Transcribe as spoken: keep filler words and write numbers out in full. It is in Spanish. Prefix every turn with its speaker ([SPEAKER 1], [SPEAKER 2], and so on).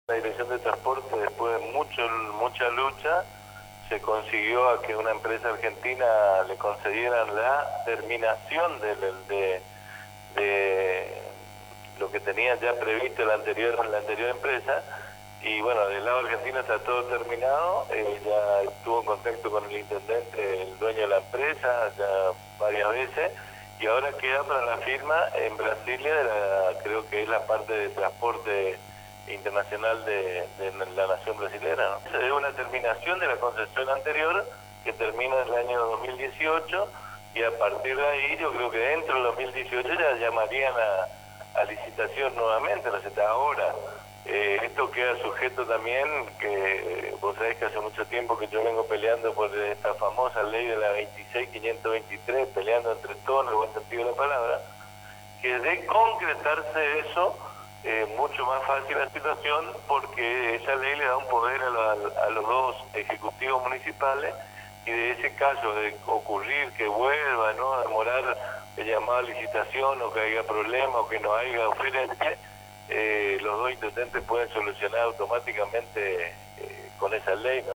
[SPEAKER 1] La Dirección de Transporte, después de mucho, mucha lucha, se consiguió a que una empresa argentina le concedieran la terminación de, de, de lo que tenía ya previsto la anterior, la anterior empresa. Y bueno, del lado argentino está todo terminado. Eh, ya estuvo en contacto con el intendente, el dueño de la empresa, ya varias veces. Y ahora queda para la firma en Brasilia, de la, creo que es la parte de transporte internacional de, de la nación brasileña, ¿no? Es una terminación de la concesión anterior que termina en el año dos mil dieciocho, y a partir de ahí yo creo que dentro del dos mil dieciocho ya llamarían a, a licitación nuevamente. No sé, ahora eh, esto queda sujeto también, que vos sabés que hace mucho tiempo que yo vengo peleando por esta famosa ley de la veintiséis quinientos veintitrés, peleando entre todos en el buen sentido de la palabra, que de concretarse eso, Eh, mucho más fácil la situación, porque esa ley le da un poder a, la, a los dos ejecutivos municipales, y de ese caso de ocurrir que vuelva, ¿no?, a demorar el llamado a licitación, o que haya problema o que no haya oferente, eh, los dos intendentes pueden solucionar automáticamente eh, con esa ley, ¿no?